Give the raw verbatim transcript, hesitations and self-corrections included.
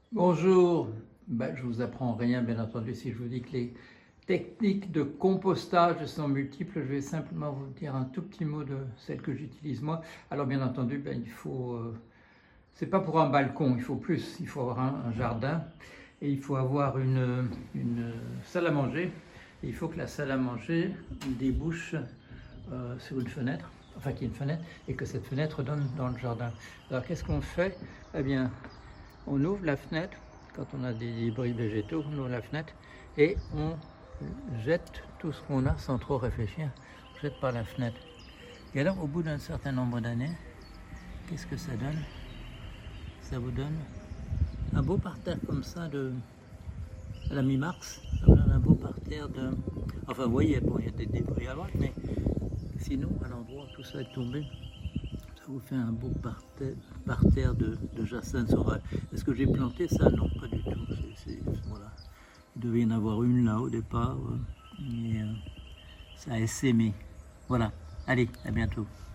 Bonjour, ben, je ne vous apprends rien bien entendu si je vous dis que les techniques de compostage sont multiples. Je vais simplement vous dire un tout petit mot de celle que j'utilise moi. Alors bien entendu, ben, il faut, euh, c'est pas pour un balcon, il faut plus, il faut avoir un, un jardin et il faut avoir une, une salle à manger. Et il faut que la salle à manger débouche euh, sur une fenêtre, enfin qu'il y ait une fenêtre et que cette fenêtre donne dans le jardin. Alors qu'est-ce qu'on fait? Eh bien, on ouvre la fenêtre, quand on a des débris végétaux, on ouvre la fenêtre et on jette tout ce qu'on a sans trop réfléchir, on jette par la fenêtre. Et alors au bout d'un certain nombre d'années, qu'est-ce que ça donne? Ça vous donne un beau parterre comme ça de à la mi-mars, ça vous donne un beau parterre de... Enfin vous voyez, bon, il y a des débris à droite, mais sinon à l'endroit où tout ça est tombé, ça vous fait un beau parterre, parterre de, de jacinthe sauvage. Est-ce que j'ai planté ça? Non, pas du tout. C'est, c'est, voilà. Il devait y en avoir une là au départ, mais euh, ça a essaimé. Voilà, allez, à bientôt.